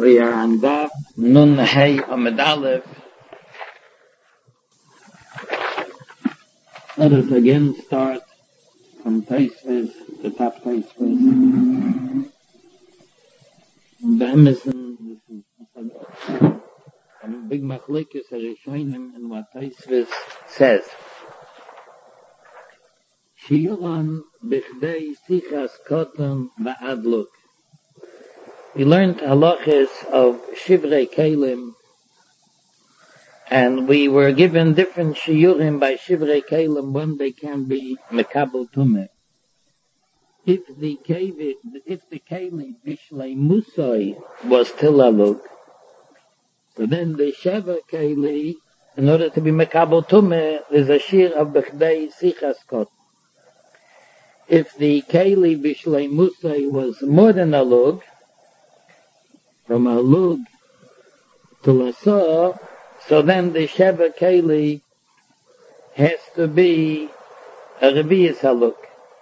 We are on Daf Nun Hey Amud Aleph. Let us again start from Taisvis, the top Taisvis. The Emerson, this is a big machlekes Rishonim in what Taisvis says. Shiuran bichdei sichas koton va'adluk. We learned halachas of Shivrei Kelim, and we were given different shiurim by Shivrei Kelim when they can be mekabel tumeh. If the keli bishlei musoi was tilaluk, so then the sheva keli, in order to be mekabel tumeh, is a shir of bechdei sichas kot. If the keli bishlei musoi was more than a lug, from a lug to lasa, so then the sheva keli has to be a revius haluk.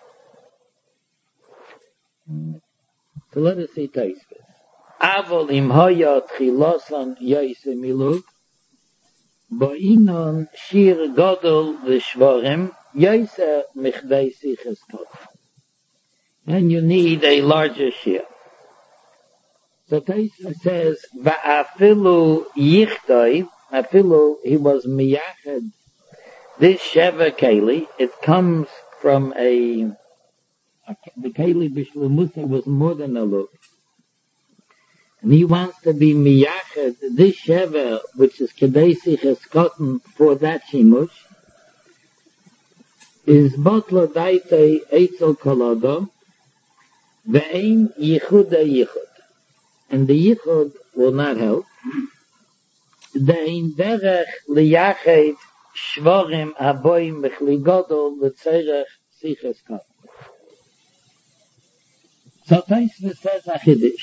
So let us see Taisvis. Avol im hoya tchilosan yaise miluk, bo'inon shir godol v'shvorim yaise michdei siches kot. And you need a larger shir. So Taisvis says, va'afilu yichdoi, afilu, he was miyached, this sheva keli, it comes from the keli b'shlu musa was more than a look. And he wants to be miyached, this sheva, which is kedei siches kotten for that shimush, is botlo daitei eitzel kolodo, ve'ein yichuda yichud. And the yichud will not help. Dein derech liyached shvorim aboim b'chli godol v'tzerech siches kotten. So Taisvis says a chiddush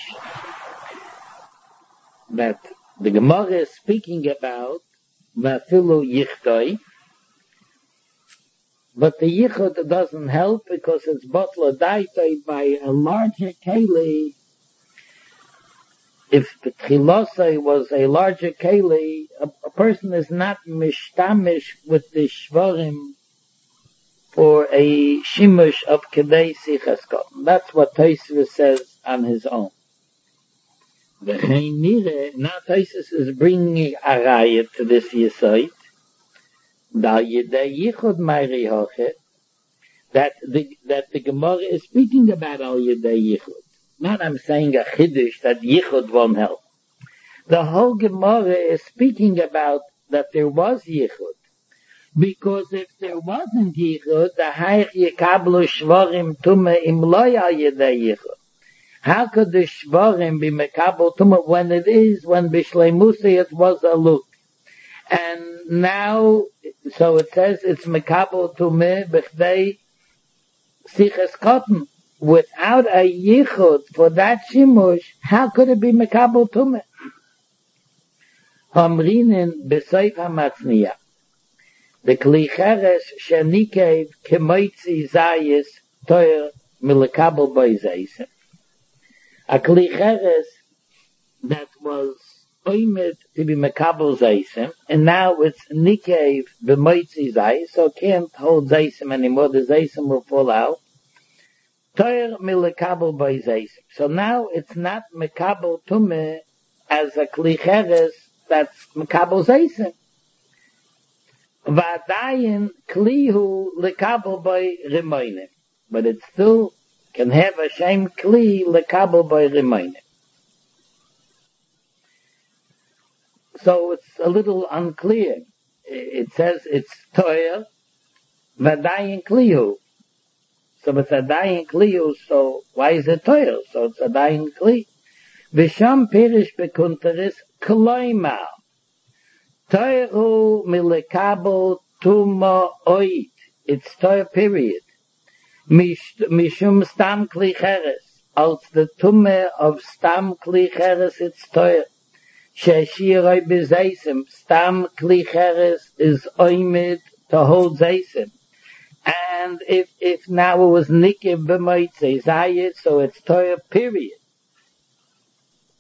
that the Gemara is speaking about vafilu yichdoi, but the yichud doesn't help because it's botla daitoi by a larger keli. If the tchilosai was a larger keli, a person is not mishtamish with the shvorim for a shimush of kedei sichas kotten. That's what Taisvis says on his own. Now Taisvis is bringing a raya to this yesod, that the Gemara is speaking about al yedei yichud. Not I'm saying a chiddush that yichud won't help. The whole Gemara is speaking about that there was yichud. Because if there wasn't yichud, the hayich yekablu shvorim tumah im lo yedei yichud. How could the shvorim be mekabel tumah when bishlei musa it was a look? And now, so it says it's mekabel tumah b'chdei siches kotten. Without a yichud for that shimush, how could it be mekabel tumah? Hamrinin b'seif hamatzniya. The kli cheres shenikev kemoitzi zayis toyer milekabel boizayis. A kli cheres that was oimed to be mekabel zayis, and now it's nikev b'moitzi zayis, so can't hold zayis anymore. The zayis will fall out. Toyer milekabel boizayis. So now it's not mekabel tumah as a kli cheres that's mekabel zayis. Vadayin klihu lekabel by rimoine, but it still can have a shame kli lekabel by rimoine. So it's a little unclear. It says it's toyer vadayin klihu. So it's a dayin klihu. So why is it toyer? So it's a dayin kli. V'sham pirish bekunteris kloima. Toiru milekabel tuma oit. It's toir period. Mishum stam kli cheres. Als the tumme of stam kli cheres it's toir. Sheshiroi bezeisim. Stam kli cheres is oimid to hold zeisim. And if now it was nikiv b'moitze zayit, so it's toir period.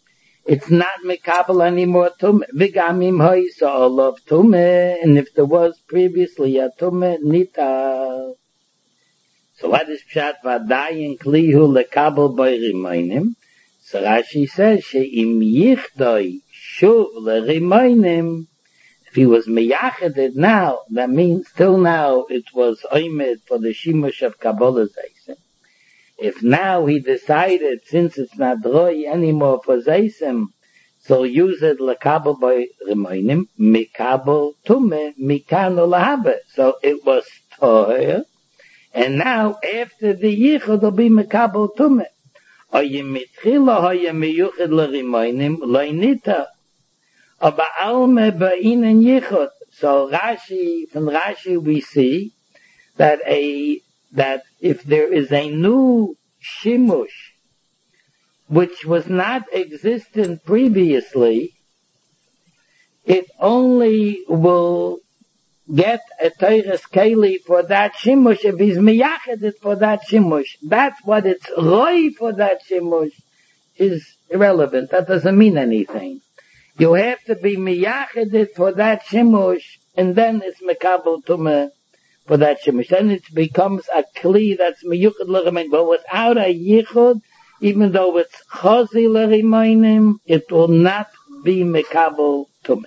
it's not mekabel anymore tume. V'gamim hoisa olav tume, and if there was previously a tume, nita. So what is pshat vadayin klihu lekabel b'rimainim? So Rashi says, she'im yichdoi shuv l'rimainim, if he was meyacheded now, that means till now it was oimed for the shimush of Kabbalah Zaysim. If now he decided, since it's not roi anymore for Zaysim, so use it lekabel by Remoinim, mikabel tume, mikano lahabe. So it was toher, and now after the yichud it'll be mikabel tume. Oyim mitchila oyim miyuchid l'Remoinim, loinita. Aber alme ba'inen yichud. So from Rashi we see that if there is a new shimush which was not existent previously, it only will get a Teires Keli for that shimush if he's miyacheded for that shimush. That's what it's roi for that shimush is irrelevant. That doesn't mean anything. You have to be miyacheded for that shimush, and then it's mekabel tumah for that shimush. Then it becomes a kli that's miyuchad l'rimayim. But without a yichud, even though it's chazi l'rimayim, it will not be mekabel tumah.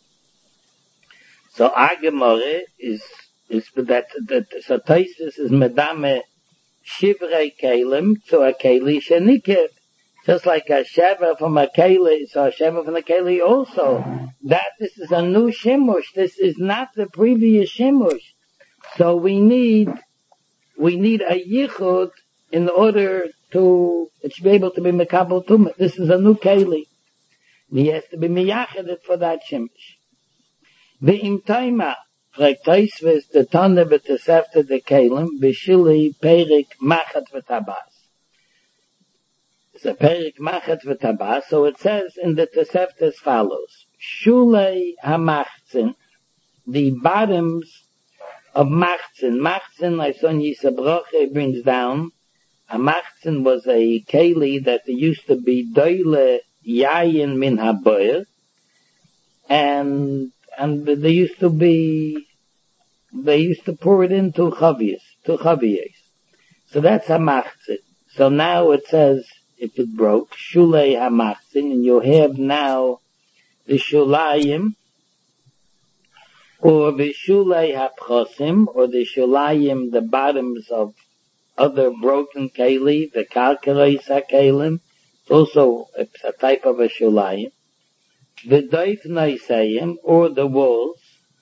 So Agemore is that so Taisus is medame shivrei kelim to a keli shenikir. Just like a sheva from a keli, so a sheva from a keli also. This is a new shimush. This is not the previous shimush. So we need a yichud in order to be able to be mekabel tumah. This is a new keli. He has to be miyacheded for that shimush. Ve'im taima, fragt Tosfos, the Tanna b'tosefta de kelim, b'shili perik machat v'tabas. It's a perik machat v'tabas, so it says in the Tosefta as follows. Shulei hamachzin, the bottoms of machzin. Machzin, like Son Yisabroche brings down, a machzin was a keli that there used to be doile yayin min haboyer, and they used to pour it into chaviyas. So that's a machzin. So now it says, if it broke, shulei hamachzin, and you have now the shulayim, or the shulei hapchosim, or the shulayim, the bottoms of other broken keli, the kalkareis hakelim, it's also a type of a shulayim. The doif naisayim, or the walls.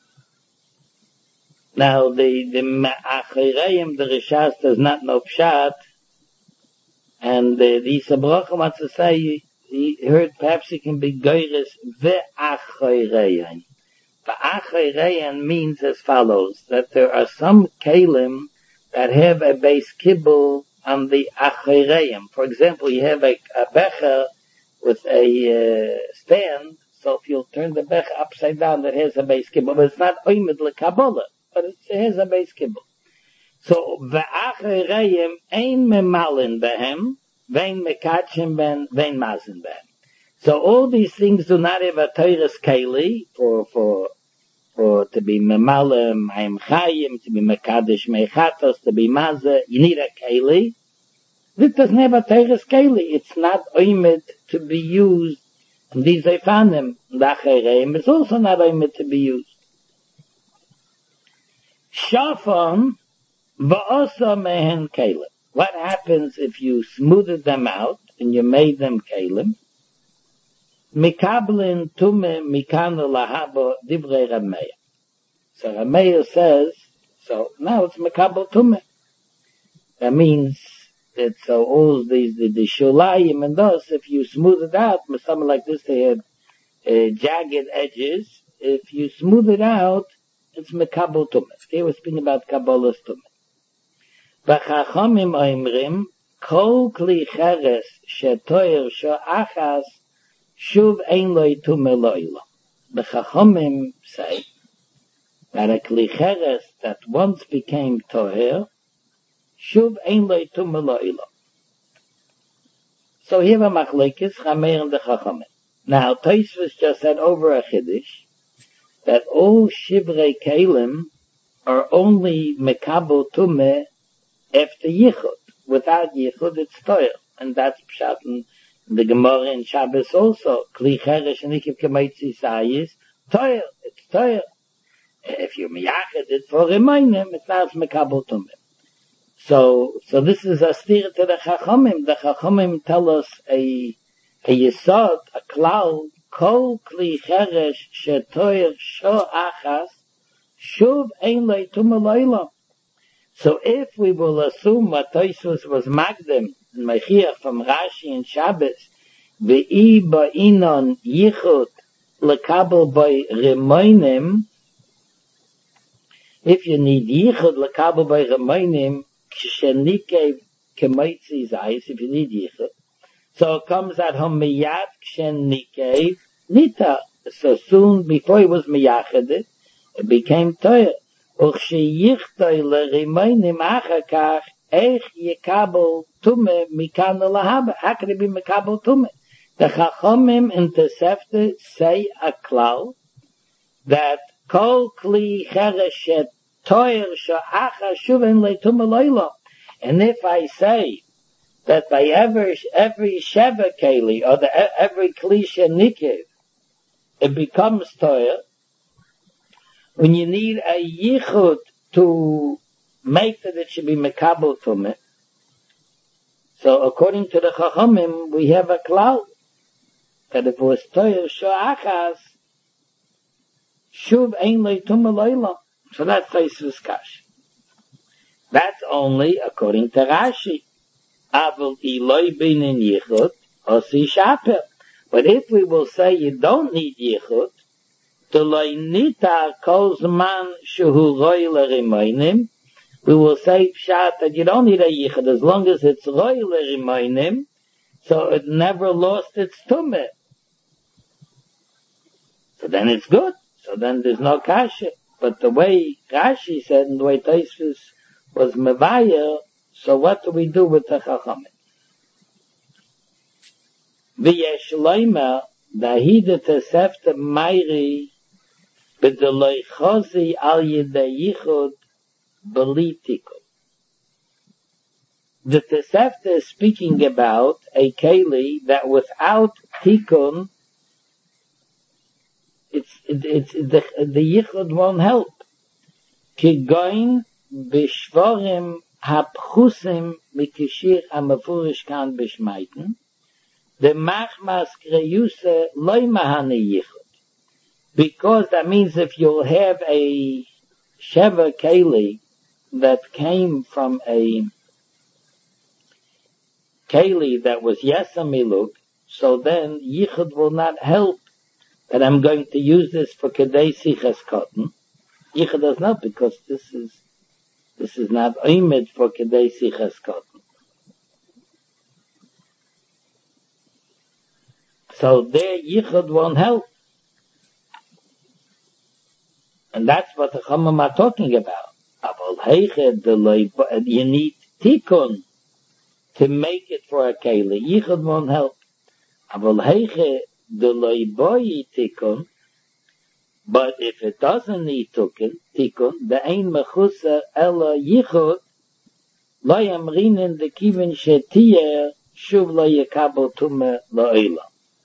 Now the achireim, the Rishas does not know pshat, and the Yisabrocha wants to say, he heard perhaps it can be goyres ve'achireim. Ve'achireim means as follows, that there are some kelim that have a base kibbul on the achireim. For example, you have a becher with a stand, so if you'll turn the becher upside down, that has a base kibbul, but it's not oimid l'kabbalah, but it has a base kibbul. So, ve'achireim ein memalin behem, vein mekachim vein mazin behem. So all these things do not have a teires keli for to be memalim, hayim chayim, to be mekadesh mechatos, to be mazah. You need a keli. This doesn't have a teires keli. It's not oimid to be used. And these I found them. The achireim is also not oimid to be used. Shafam va'osa mehen kelim. What happens if you smoothed them out and you made them kelim? Mikablin tume mikanu lahabo divrei Rameya. So Rameya says, so now it's mikabel tume. That means that so all the shulayim and those, if you smooth it out, with something like this, they have jagged edges. If you smooth it out, it's mikabel tume. Here we're speaking about kabbalah's tume. V'chachamim oimrim, kol kli cheres shetoyer sho'achas shuv ein loy tume lo'ila. The Chachamim say that a kli cheres that once became toher, shuv ein loy tume lo'ila. So here a machlekes, Chameir and the Chachamim. Now, Tosfos just said over a Chiddush that all Shivrei Kalim are only Mekabel Tumeh after Yichud. Without Yichud, it's Toyer. And that's Pshat in the Gemara in Shabbos also. Kli Cheresh and Ikiv Kemeitzi Sayis, Toyer. It's Toyer. If you miyached it for Remoinim, it's not Mekabel Tumeh. So this is a steer to the Chachamim. The Chachamim tell us a yesod, a cloud, kol kli cheresh shetoyer sho achas, shuv ein lei tumah lo'olam. So if we will assume what Tosfos was magdim, in Mechiach from Rashi and Shabbos, ve'i ba'inon yichud lekabel by Remoinim, if you need yichud lekabel by Remoinim, kshenikev kemoitzi zayis, if you need yichud, so it comes at him miyad kshenikev nita. So soon before he was miyached, it became toyer. U'chsheyichtoi l'Remoinim achakach eich yekabel tumeh mikan lahaba. How can it be mekabel tumeh? The Chachamim in Tosefta say a klal that kol kli cheresh toyer she'achas shuven le'tumah lo'olam. And if I say that by every Sheva Keli, or every Kli Shenikiv, it becomes Toyer, when you need a Yichud to make that it should be Mekabel Tumeh, so according to the Chachamim, we have a cloud, that if it was Toyer Sho'achas, Shuv Ein Lei Tumah Lo'olam. So that's Tosfos Kash. That's only according to Rashi. Aval iloi binin yichud, osi shaper. But if we will say you don't need yichud, to loi nita kol zman shehu roi l'Remoinim, we will say pshat that you don't need a yichud as long as it's roi l'Remoinim, so it never lost its tumeh. So then it's good. So then there's no kasha. But the way Rashi said and the way Tosfos was mevayer, so what do we do with the Chachamim? V'yesh loimer dahida Tosefta mayri b'deloi chozi al yedei yichud b'li tikun. The Tosefta is speaking about a keli that without tikun, the yichud won't help. Kigoin b'shvorim hapchusim mikishir amafurish kan b'shmeiten, the machmas kreyuse loy mahane yichud. Because that means if you'll have a sheva keli that came from a keli that was yesamiluk, so then yichud will not help that I'm going to use this for kedei sichas cotton. Yichud does not, because this is not oimid for kedei sichas cotton. So there yichud won't help. And that's what the Chachamim are talking about. You need tikun to make it for a keli. Yichud won't help. But if it doesn't need tikun, the ein mechusa ela yichud lo yamrinin de kivin shetiyer shuv lo yekabel tumeh lo'olam.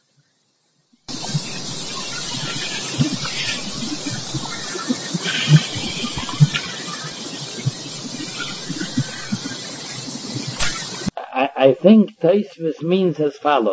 I think Tosfos means as follows.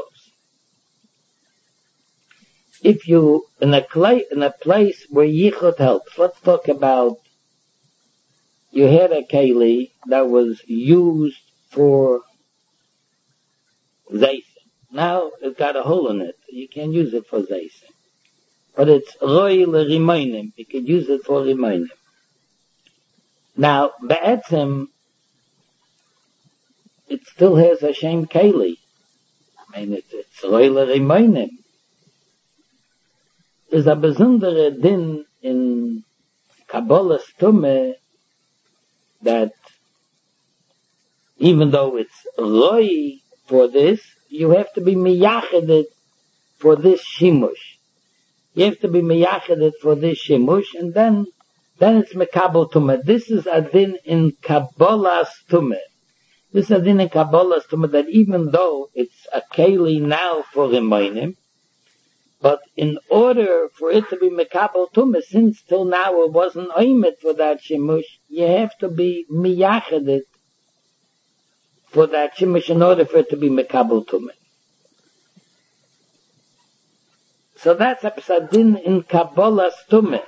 If you, in a place where yichud helps, let's talk about, you had a keli that was used for zaysim. Now it's got a hole in it. You can't use it for zaysim. But it's roi l'Remoinim. You can use it for Remoinim. Now, be'etzim, it still has a shem keli. I mean, it's roi l'Remoinim. There's a besondere din in Kabbalah Tumeh that even though it's roi for this, you have to be miyached for this shimush. You have to be meyacheded for this shimush, and then it's mekabel tumah. This is a din in Kabbalah's tumah. This is a din in Kabbalah's tumah that even though it's a keli now for Rimonim, but in order for it to be mekabel tumah, since till now it wasn't oimet for that shimush, you have to be meyacheded for that shimush in order for it to be mekabel tumah. So that's a psadin in Kabbalah's tumah.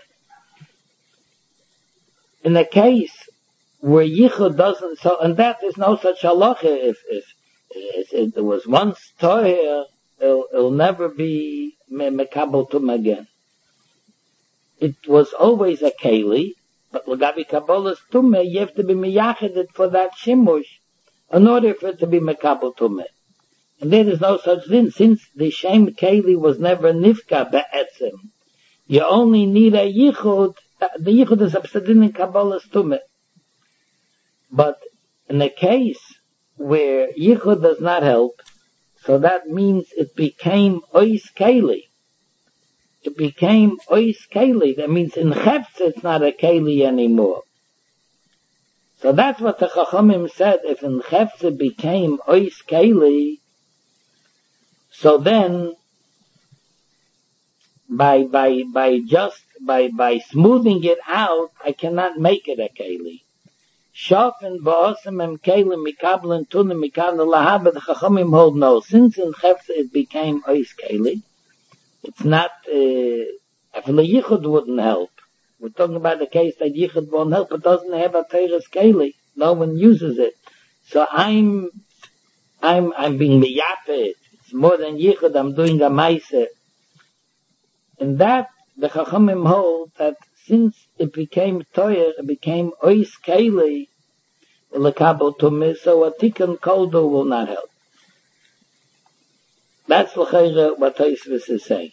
In a case where yichud doesn't, so, and that is no such halacha. If there was once toher, it'll never be mekabel tumah again. It was always a keli, but l'gabi Kabbalah's tumah, you have to be meyacheded for that shimush in order for it to be mekabel tumah. And there is no such thing, since the shem keli was never nifka be'etzem. You only need a yichud. The yichud is a psadin in Kabbalah's tumah. But in a case where yichud does not help, so that means it became ois keli. It became ois keli. That means in chefz it's not a keli anymore. So that's what the Chachamim said. If in chefz it became ois keli, so then, by smoothing it out, I cannot make it a keli. Shafen ba'asam em kelim mikablen tunim mikablen lahaba, the Chachamim hold no. Since in Chefza it became ois keli, it's not, if the yichud wouldn't help. We're talking about the case that yichud won't help, it doesn't have a teres keli. No one uses it. So I'm being miyapet. More than yichud, I'm doing a ma'aseh. And that, the Chachamim hold that since it became toyer, it became ois keli, l'kabel tumah, so a tikkun koldo will not help. That's l'chayra what Tosfos is saying.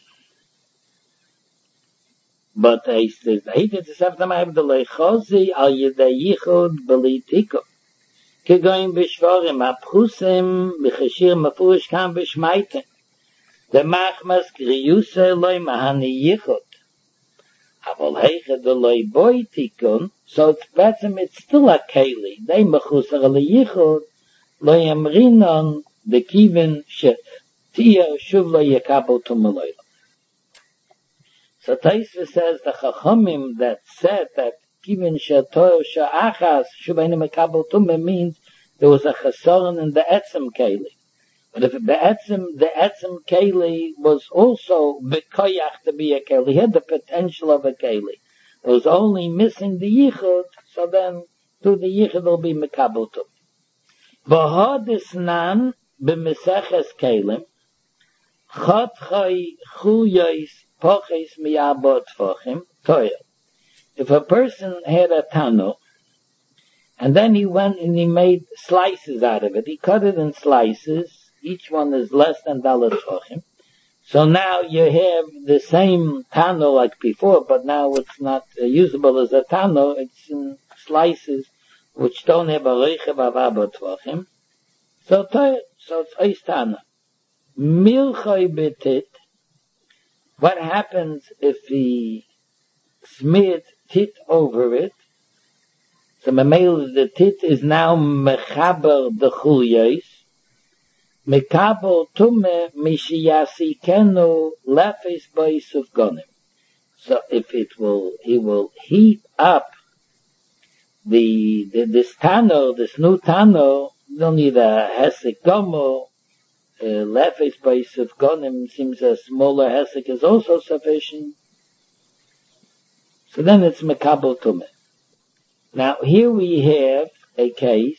But he says, he did the Sefta Ma'abdalei Chozi al yedei yichud b'li tikkun. כגויים בשבורים, הפחוסים, בחשיר מפורש כאן בשמייתם. דמחמס קריוסה אלוי מהני ייחוד. אבל היכד אלוי בוי תיקון, so it's still a keli. די מחוסר על ייחוד, לא ימרינון בכיוון שתהיה שוב לא יקבל תומלוי. So Tosfos says the Chachamim that said that even Shatoy Sha'achas Shubayne Mekabel Tumah means there was a chesaron in the Etzem Keli. But if the Etzem Keli was also Bekoyach to be a Keli, he had the potential of a Keli. It was only missing the Yichud, so then through the Yichud will be Mekabel Tumah. V'hodisnan b'meseches Kelim Chot Choy Chuyos Poches Miyabot Fochim Toyel. If a person had a tano, and then he went and he made slices out of it, he cut it in slices, each one is less than dalet tefachim. So now you have the same tano like before, but now it's not usable as a tano, it's in slices which don't have a reichev of abot tefachim. So it's ois tana. Milchoi betit, what happens if he smeared tit over it? So the tit is now mechaber the chulyos. Mekabel tumeh mishiyasikenu lefes b'isuf gonim. So if he will heat up this tano, this new tano, you don't need a hesek gomo. Lefes b'isuf gonim seems a smaller hesek is also sufficient. So then it's mekabel tumeh. Now here we have a case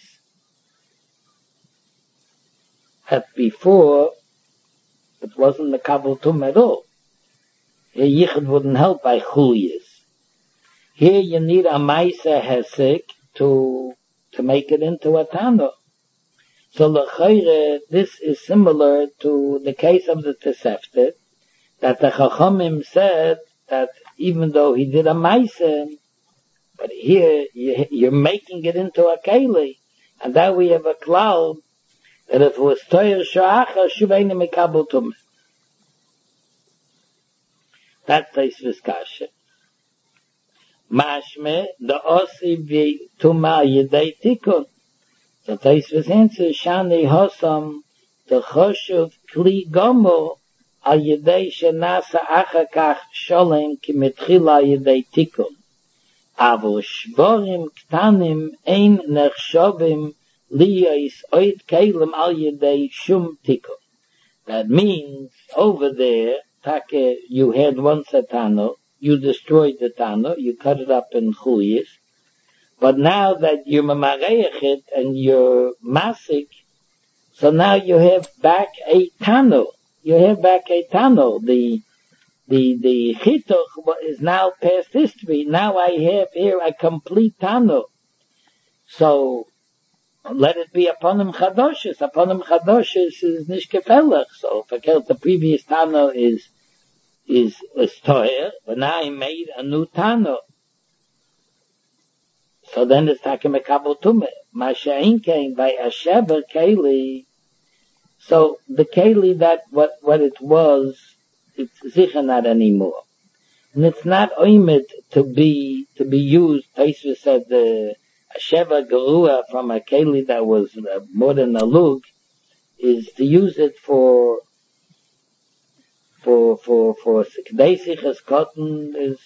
that before it wasn't mekabel tumeh at all. Here yichud wouldn't help by chulyos. Here you need a ma'aseh hesek to make it into a tano. So l'chayre, this is similar to the case of the Tosefta, that the Chachamim said that even though he did a ma'aseh, but here you're making it into a keli, and that we have a cloud that if it was toyer sha'acha shubayne mekabel tumah. That's Tosfos kasha. Mashme, the osi vi tuma yedei tikun. So Tosfos answers, Shani hosam, the choshuv kli gomo, al yedei shenasa achakach sholem ki mitchila yedei tikun. Avo shborim ktanim ein nechshovim liyos oid kelim al yedei shum tikun. That means, over there, Take, you had once a Tano, you destroyed the Tano, you cut it up in Chuyas, but now that you're Mamareich it and you're Masik, so now you have back a Tano. You have back a Tano. The Chituch is now past history. Now I have here a complete Tano. So, let it be upon him chadoshes. Upon him chadoshes is nicht gefällig. So, verkehrt, the previous Tano is toher, but now he made a new Tano. So then it's takim mekabel tume. Masha'in came by a shever keli. So the keli that what it was, it's sicher not anymore. And it's not oimed to be used. Tosfos said a sheva gerua from a keli that was more than a lug is to use it for k'dei sichas cotton is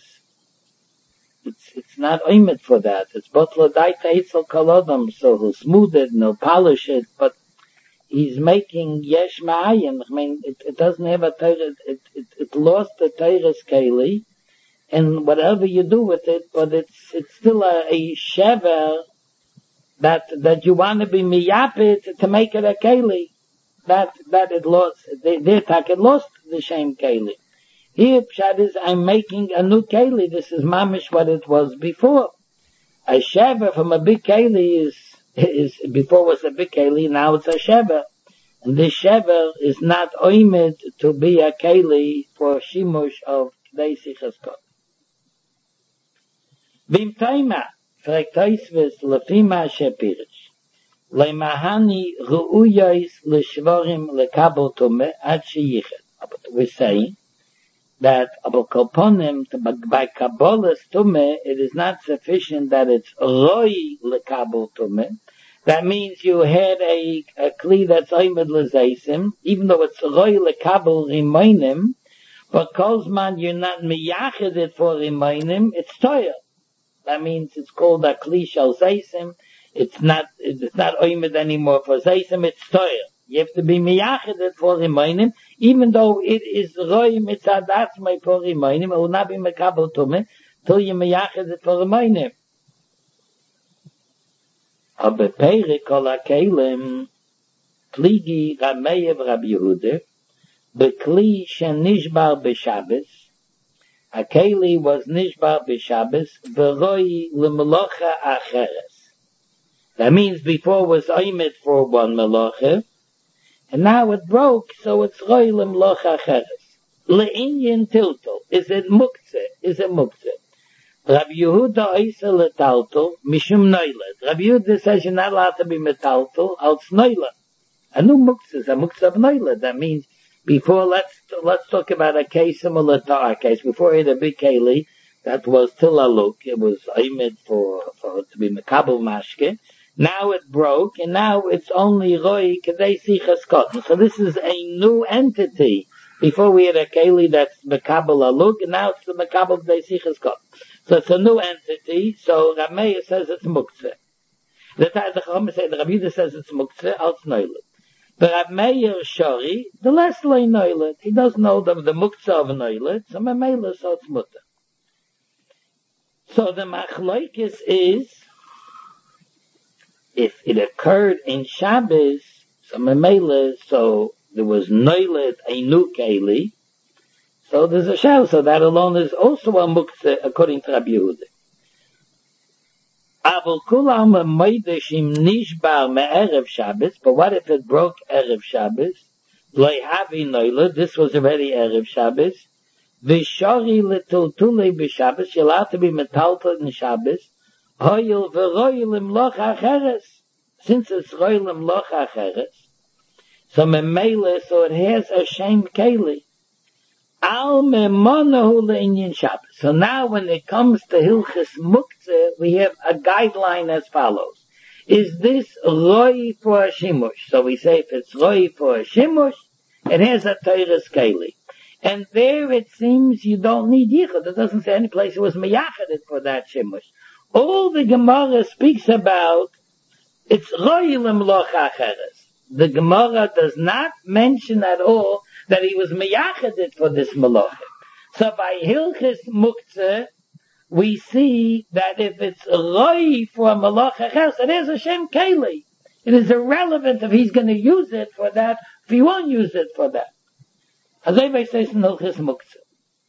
it's not oimed for that. It's botla daita hitzel kolodam, so he'll smooth it and he'll polish it, but he's making yesh ma'ayin. I mean, it doesn't have a Torah, it lost the Torah's keli, and whatever you do with it, but it's still a shever that you want to be miyapit to make it a keli. That it lost, it lost the same keli. Here, Pshat is, I'm making a new keli. This is mamish what it was before. A shever from a big keli is before was a big keli, now it's a shever. And this shever is not oimed to be a keli for shimush of k'dei sichas kot. Vim taima, fragt Tosfos, lefima shepirish. Leimahani ru'uyos l'shvorim lekabel tume ad sheyichet. But we're saying that by Kabbalah's tume, it is not sufficient that it's roi lekabel tume. That means you had a kli that's oimed l'zeisim, even though it's roi lekabel rimoinim, but kolzman you're not miyached it for rimoinim, it's toyer. That means it's called a kli shal zeisim. It's not oimed anymore for zeisim, it's toyer. You have to be miyached it for rimoinim, even though it is roi mitzad atzmai for rimoinim, it will not be mekabel tume till you miyached it for rimoinim. Aber Peire kol hakelim pligi Rameyev Rabbi Yehuda bekli shen nishbar b'Shabbos. A keli was nishbar b'Shabbos v'roi l'melocha acheres. That means before was oimed for one melocha, and now it broke, so it's roi l'melocha acheres. Le'inyin tilto. Is it muktzeh? Rabbi Yehuda oisa letalto mishum noilet. Rabbi Yehuda says you're not allowed to be metalto als noilet. A new muktzeh is a muktzeh of noilet. That means before, let's talk about a case similar to our case. Before it had a big keli, that was till a look. It was aimed for it to be mekabel mashke. Now it broke, and now it's only roi k'dei sichas cotton. So this is a new entity. Before we had a keli that's mekabel aluk, and now it's the mekabel k'dei sichas cotton. So it's a new entity. So Rameir says it's muktzeh. The Chacham say the Rabbi Yehuda says it's muktzeh als noilet. But Rameir Shori, the less lay noilet. He doesn't know the muktzeh of noilet. So Mamela so it's mutter. So the machloikis is if it occurred in Shabbos, so Mamela, so there was noilet a new keli. So there's a shell, so that alone is also a muktzeh according to Rabbi Yehuda. Avol kulam moideshim nishbar me'erev Shabbos, but what if it broke erev Shabbos? Loi havi noilet, this was already erev Shabbos. V'shori letultulei b'Shabbos, you're allowed to be metaltal in Shabbos. Hoyil v'roilim loch acheres, since it's roilim loch acheres. So memele, so it has a shame keli. Al memonahu le'inyan Shabbos. So now when it comes to Hilchis Muktzeh, we have a guideline as follows. Is this roi for a shimush? So we say if it's roi for a shimush, it has a Teres Keli. And there it seems you don't need yichud. It doesn't say any place it was miyachaded for that shimush. All the Gemara speaks about, it's roi lemloch acheres. The Gemara does not mention at all that he was miyachaded for this malacha. So by Hilchis Muktzeh, we see that if it's roi for a malacha acheres, it is a shem keli. It is irrelevant if he's going to use it for that, if he won't use it for that. As everybody says in Hilchis Muktzeh.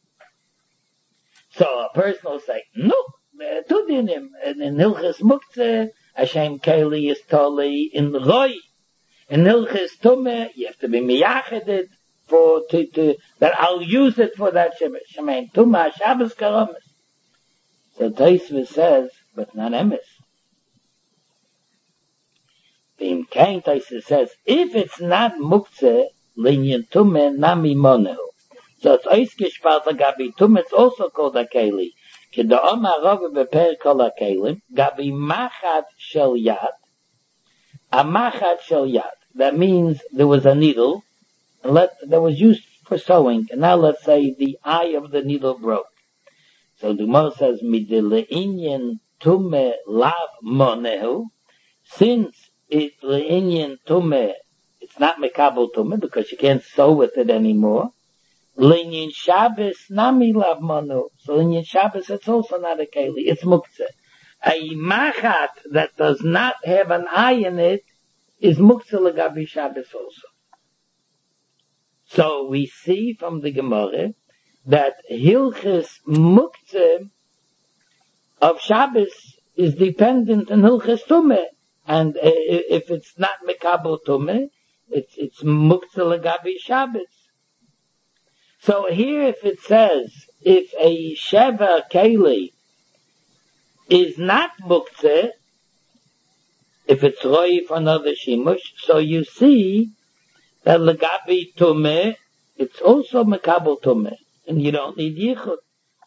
So a person will say, no, two dinim. In Hilchis Muktzeh, Hashem Keli is totally in Roi. In Hilchis Tumeh, you have to be miyachaded for, that I'll use it for that Shemesh. Shemein Tumah, Shabbos Karomis. So Tosfos says, but not emes. The Imkain Tosfos says, if it's not Muktzeh, Linyan Tumeh Nami Monehu. So it's Oiskishpart Gabi Tumeh, it's also called a Keli. Kida Oma Rove Beper Kol HaKelim, Gabi Machat Shel Yad, a Machat Shel Yad. That means there was a needle, that was used for sewing, and now let's say the eye of the needle broke. So the Gemara says, Midile Inyan Tumeh Lav Monehu, since it's Inyan Tumeh, it's not Mekabel Tumeh, because you can't sew with it anymore. Linyan Shabbos Nami Lav Monu. So Linyan Shabbos, it's also not a Keli, it's Muktzeh. A Machat that does not have an eye in it is Muktzeh Legabi Shabbos also. So we see from the Gemara that Hilchis Muktzeh of Shabbos is dependent on Hilchis Tumeh. And if it's not Mekabel Tumeh, it's Muktzeh Legabi Shabbos. So here if it says, if a Sheva Keli is not Muktzeh, if it's Roi for another Shimush, so you see that Legabi Tumeh, it's also Mekabel Tumeh, and you don't need Yichud.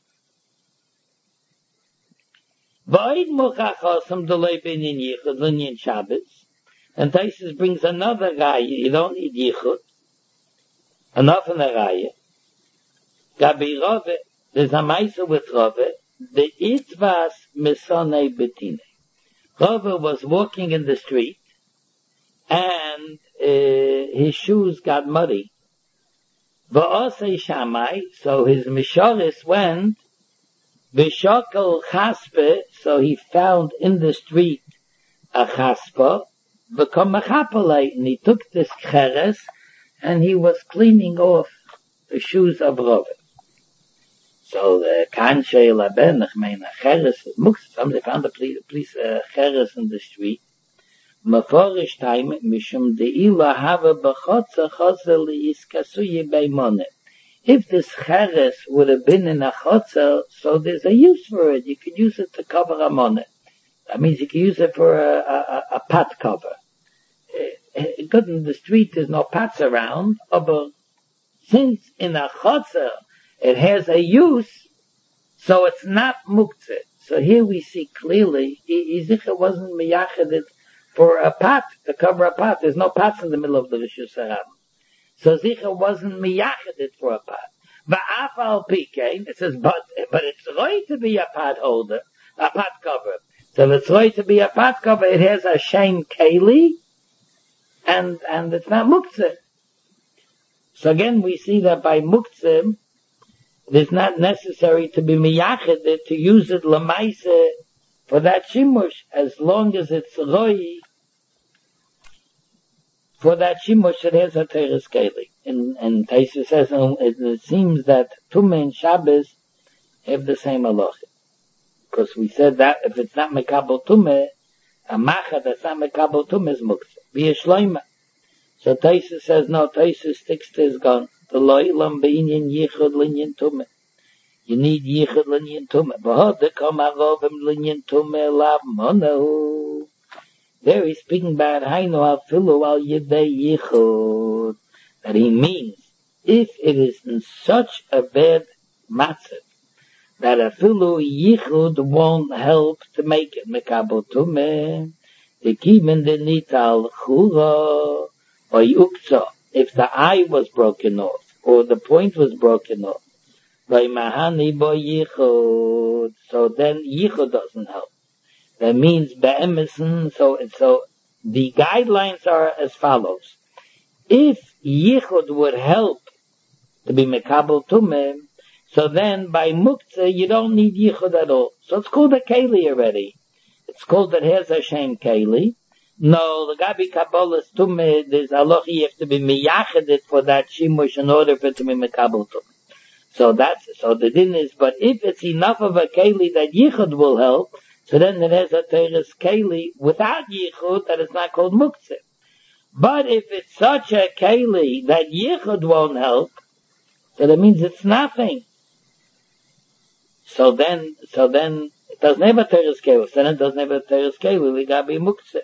V'oid Mukachosam Delei B'inyan Yichud L'inyan Shabbos, and Tosfos brings another Raya, you don't need Yichud, enough in a Raya. Gabi Rove, there's a Maisa with Rove, the Itvas Mesonei Betine. Rove was walking in the street, and his shoes got muddy. V'osei Shamai, so his Mishoris went, V'shokel Chaspe, so he found in the street a Chaspa, V'kom Mechapalei, and he took this Cheres, and he was cleaning off the shoes of Rove. So the Kanshe Laben, Cheres, somebody found a police Cheres in the street. Meforish time, Mishum De'ila have b'chotza chotza li'iskasuye beimone. If this Cheres would have been in a chotza, so there's a use for it. You could use it to cover a money. That means you could use it for a pat cover. Good in the street, there's no pats around, but since in a chotza, it has a use, so it's not muktzeh. So here we see clearly, Yizicha wasn't miyachaded for a pot, to cover a pot. There's no pots in the middle of the Rishus Harabim. So Zicha wasn't miyachaded for a pot. Va'af al pikein, it says, but it's right to be a pot holder, a pot cover. So if it's right to be a pot cover, it has a shem keli, and it's not muktzeh. So again, we see that by muktzeh, it is not necessary to be miyachaded to use it lamaise for that shimush, as long as it's roi for that shimush, it has a teres keli. And Tosfos says it seems that Tumeh and Shabbos have the same halacha, because we said that if it's not mekabel Tumeh, a macha that's not mekabel Tumeh is muktzeh. V'yeshloima. So Tosfos says no. Tosfos sticks to his gun. The lo'ilam b'inyan yichud linyan Tumeh. You need yichud linyan Tumeh. V'hodekam arovim linyan Tumeh lav monehu. There he's speaking about hainu al filu al yedei yichud. That he means if it is in such a bad matzah that a fellow yichud won't help to make it mekabel tumeh, the kimen the nital chura or yukza, if the eye was broken off or the point was broken off, by mahani bo yichud, so then yichud doesn't help. That means be'emison, so the guidelines are as follows. If yichud would help to be mekabel tumeh, so then by muktzah you don't need yichud at all. So it's called a keli already. It's called that has Hashem keli. No, the gabi kabbalas tumeh, there's halacha you have to be miyachedit for that shimush in order for it to be mekabel tumeh. So the din is, but if it's enough of a keli that yichud will help, so then it has a teres keli without yichud that is not called muktzah. But if it's such a keli that yichud won't help, so that means it's nothing. So then it doesn't have a teres keli. So then it doesn't have a teres keli. We got to be muktzah.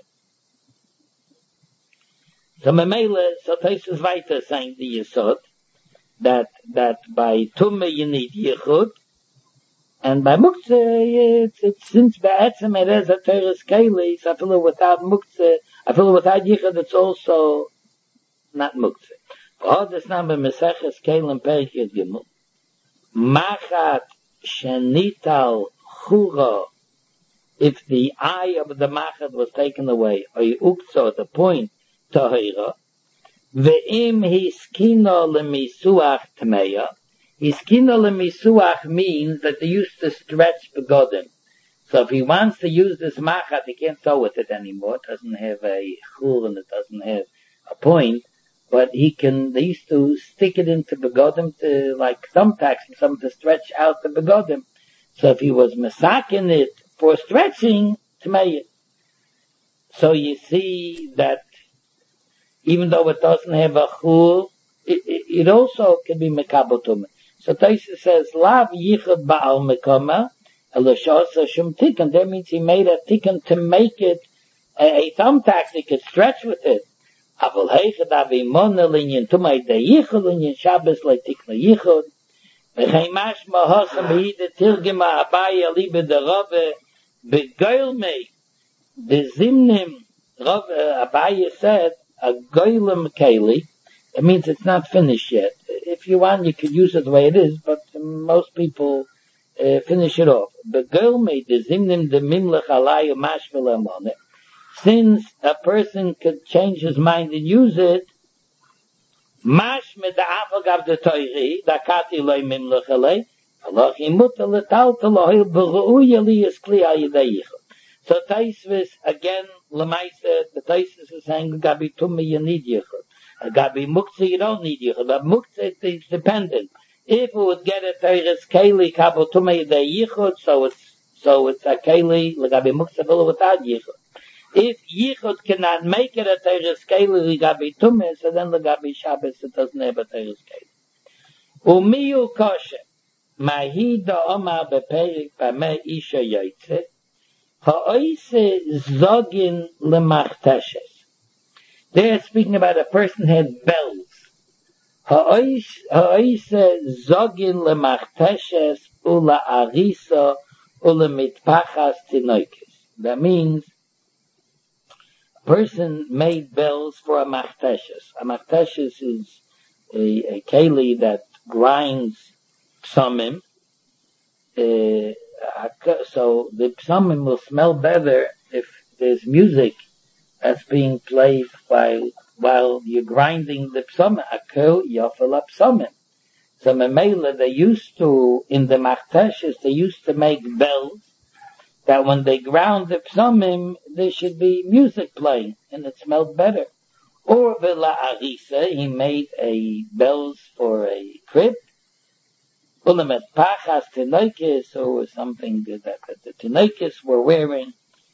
So memele, so Tosfos weiter saying the yesod that by tumah you need yichud, and by muktzah it's since be'etzem it has a teres keli. So I feel without muktzah, I feel without yichud it's also not muktzah. For this number Meseches Kelim Perek Yud Gimel, machat shenital chura, if the eye of the machat was taken away, or ukzo at the point tahira, ve'im hiskino lemisuach tmeya. Hiskino lemisuach means that they used to stretch begodim. So if he wants to use this machat, he can't sew with it anymore. It doesn't have a chur and it doesn't have a point. But they used to stick it into begodim to, like thumbtacks and something to stretch out the begodim. So if he was masaking it for stretching, tmei. So you see that even though it doesn't have a chul, it also can be mekabel tumah. So Tosfos says, lav yichud ba'al mekama, elashasa shum tikkun. That means he made a tikkun to make it a thumbtack he could stretch with it. Aval heichad avimona linyan tumay de yichud linyan Shabbos like tikna yichud. V'chein mashma hosam b'hida tirgima abaya libe de Rave begoylmei bezimnim. Abaya said a goylem keli. It means it's not finished yet. If you want, you could use it the way it is, but most people finish it off. Begoylmei bezimnim de mimlech alayu mashvel amone. Since a person could change his mind and use it, mash me the afagav the toiri, da kati loy mimlechalei, Allah imut letal telohil beruuyali is kli ayidayich. So Tosfos again, lemaisa, the Tosfos is saying, gabi tumah you need yichud. Gabi muktzah you don't need yichud. But muktzah is dependent. If we would get a teres keli kabel tumah yichud, so it's a keli, gabi muktzah without yichud. If yichud cannot make it a teres keli l'gabi tumah, so then l'gabi Shabbos it doesn't have a teres keli. Umiyu kosher, mahi da'omar beperik b'mei isha yoytze, ha'oise zogin l'machteshes. They're speaking about a person had bells. Ha'oise zogin l'machteshes ula arisa ula mitpachas tinoikis. That means person made bells for a machteshes. A machteshes is a keli that grinds psamim. So the psamim will smell better if there's music that's being played while you're grinding the psamim. Akel yafel psamim. So memela they used to, in the machteshes, they used to make bells that when they ground the psamim, there should be music playing, and it smelled better. Or vela arisa, he made a bells for a crib. Ulamet pachas tinoikis, or something that the tinoikis were wearing.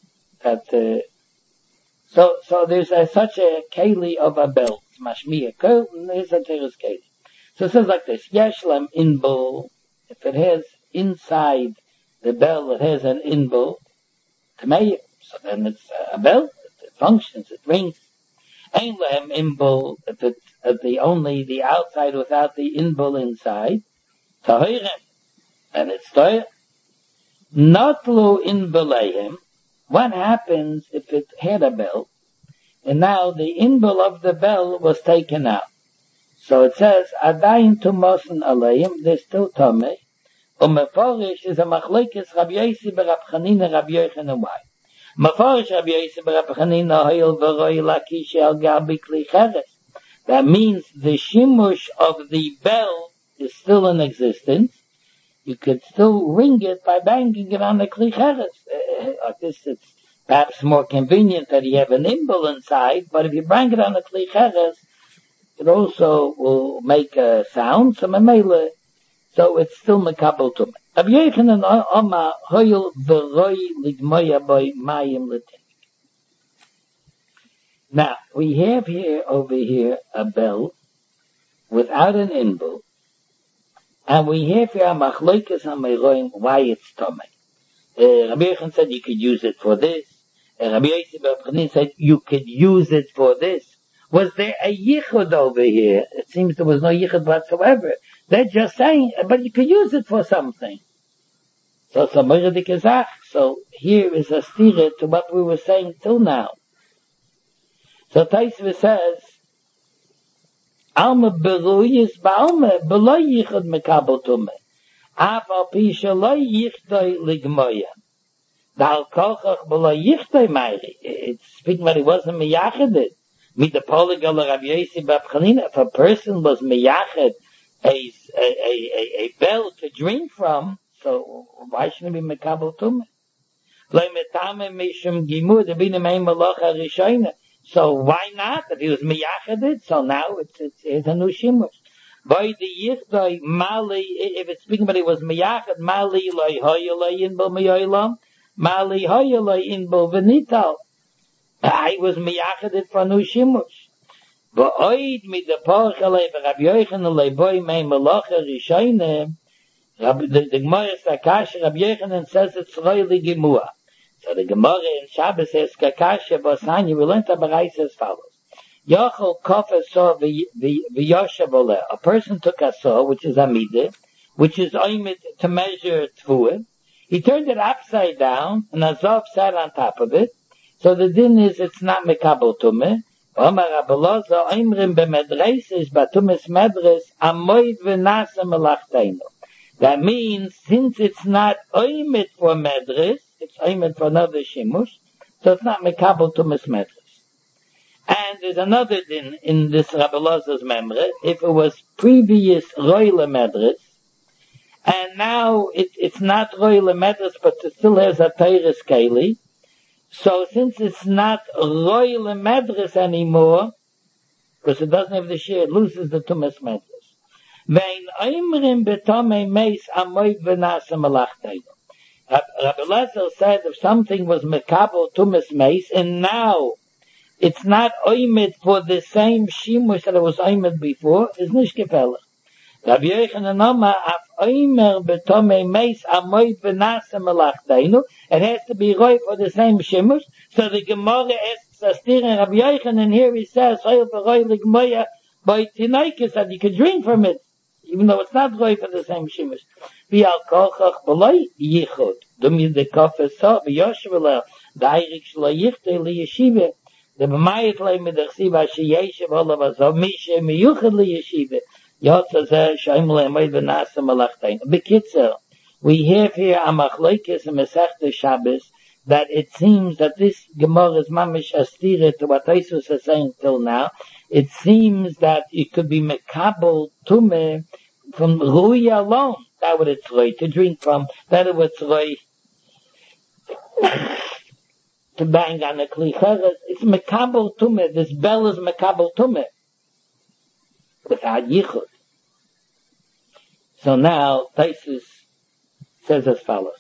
So there's such a keli of a bell. Mashmiya kol, there's a teres keli. So it says like this: Yeshlam inbol. If it has inside the bell, it has an inbol, tmeir. So then it's a bell. It functions. It rings. Ein lehem inbul, if the only the outside without the inbul inside, tahirim, and it's tahir. Notlu inbulehem, what happens if it had a bell, and now the inbul of the bell was taken out? So it says, Adayin tumosen aleim, they're still tameh. Meforish is a machlekes Rabbi Yosi ber Rabbi Chanina Rabbi Yochanan why? Meforish Rabbi Yosi ber Rabbi Chanina hoil v'roi lakish al gabi kli cheres. That means the shimush of the bell is still in existence. You could still ring it by banging it on the kli cheres. Like this, it's perhaps more convenient that you have an imbal inside, but if you bang it on the kli cheres, it also will make a sound. So it's still mekabel to me. Rabbi Yochanan Oma hoyel v'roi ligmoya boy mayim l'tin. Now, we have over here, a bell without an inbul, and we have here a machlokes hameroim why it's tomei. Rabbi Yochanan said you could use it for this. Rabbi Yosi ber Rabbi Chanina said you could use it for this. Was there a yichud over here? It seems there was no yichud whatsoever. They're just saying, but you could use it for something. So here is a stira to what we were saying till now. So Taisva says, Alma beruyis ba'alma beloy yichud mekabel tume. Af al pi shaloi yichtoi ligmoya. Dal kochach beloy yichtoi meiri. It's speaking about it wasn't meyacheded. Mit the polygal Rabbi Yosi ber Rabbi Chanina, if a person was meyached a bell to drink from, so why shouldn't it be mekabel tume? So why not? If he was meyached, so now it's a new shimush. By the yichtoi mali, if it's speaking about it was meyached, mali loy hoyolay inbol meyolam, mali hoyolay inbol venital. I was meyached for a new shimush. V'oid mit the porchalei Rabbi Yochanan leiboy mei melacha rishonim. The Gemara Sakash Rabbi Yochanan says it's royally gemua. So the Gemara in Shabbos says Kakash Bosani. We learned the Baraisa as follows: Yochel kofer saw v'yoshav oleh. A person took a saw, which is a midah, which is oimid to measure tfuah. He turned it upside down, and a zov sat on top of it. So the din is it's not mekabel tumeh. That means, since it's not oimid for medres, it's oimid for another shimush, so it's not mekabel tumas medres. And there's another din in this Rabbi Elazar's memre, if it was previous roile medres, and now it's not roile medres, but it still has a teires keli. So since it's not royal medres anymore, because it doesn't have the share, it loses the tumas medres. Vein oimrim betomei meis amoid v'nasa malachteinu. Rabbi Elazar said if something was mekabel tumas meis, and now it's not oimid for the same shimush that it was oimid before, is nish gefällig. Rabbi Yochanan Oma af oimer betomei meis amoid v'nasa malachteinu. It has to be right for the same shimush. So the Gemara asks Astir and Rabbi Yochanan, here he says, "Hoyel v'roy ligmoya by tinaikis," that you can drink from it, even though it's not right for the same shimush. V'al kochach b'loy yichud. Dumi the kofer so v'yoshev elel da'ayrik shlo yichtei liyeshiva. The b'mayit lei midachsiva sheyeshev olav azov mishe miyuchad liyeshiva. Yotza zeh shoym le'moid v'nasa malachtein. B'kitzer, we have here a machlokes in Masechta Shabbos that it seems that this Gemara is mamish astira to what Tosfos is saying till now. It seems that it could be mekabel tumeh from ruya alone. That would it's right to drink from. That would it's right to bang on a kli cheres. It's mekabel tumeh. This bell is mekabel tumeh without yichud. So now Tosfos says as follows.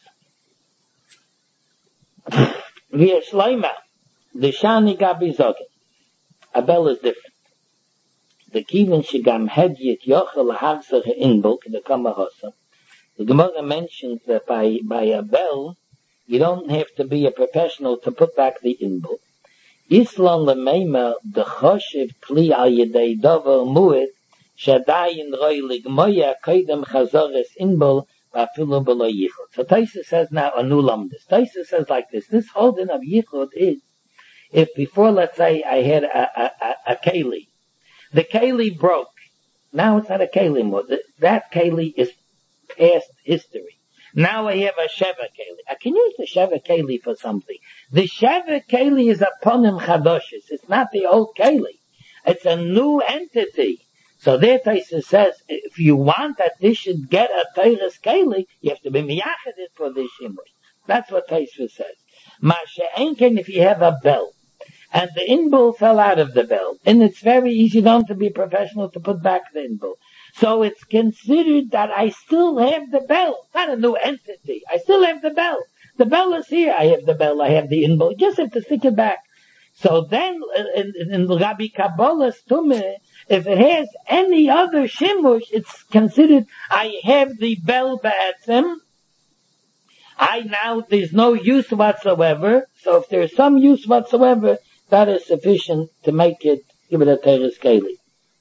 Via Shloima, the Shani Gabi Zogin. A bell is different. The Kivin Shigam Hedjit Yochel Hagsach Inbuk, the Kamahosa. The Gemara mentions that by a bell, you don't have to be a professional to put back the Inbuk. Islam lemeima the choshev kli al yedei dover muet shadayin roi ligmoya kaidem chazores inbol vafilu below yichud. So Taisa says now a new lamdus. Taisa says like this: this holding of yichud is if before, let's say, I had a keli, the keli broke. Now it's not a keli anymore. That keli is past history. Now I have a Sheva Keli. I can use the Sheva Keli for something. The Sheva Keli is upon him Chadoshes. It's not the old Keli. It's a new entity. So there Taisa says, if you want that this should get a Teres Keli, you have to be miyachid for this shimush. That's what Taisa says. Masha Enken, if you have a bell, and the inbul fell out of the bell, and it's very easy not to be professional to put back the inbul. So it's considered that I still have the bell, not a new entity. I still have the bell. The bell is here. I have the bell. I have the inbul. Just have to stick it back. So then, in Rabbi Kabbalah's Tumeh, if it has any other shimush, it's considered I have the bell ba'atzim. There's no use whatsoever. So if there's some use whatsoever, that is sufficient to make it, give it a teres keli.